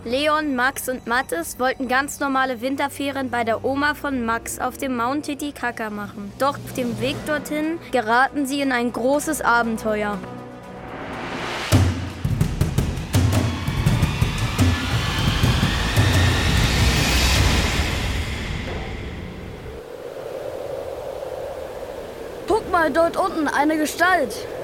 Leon, Max und Mathis wollten ganz normale Winterferien bei der Oma von Max auf dem Mount Titicaca machen. Doch auf dem Weg dorthin geraten sie in ein großes Abenteuer. Guck mal, dort unten, eine Gestalt.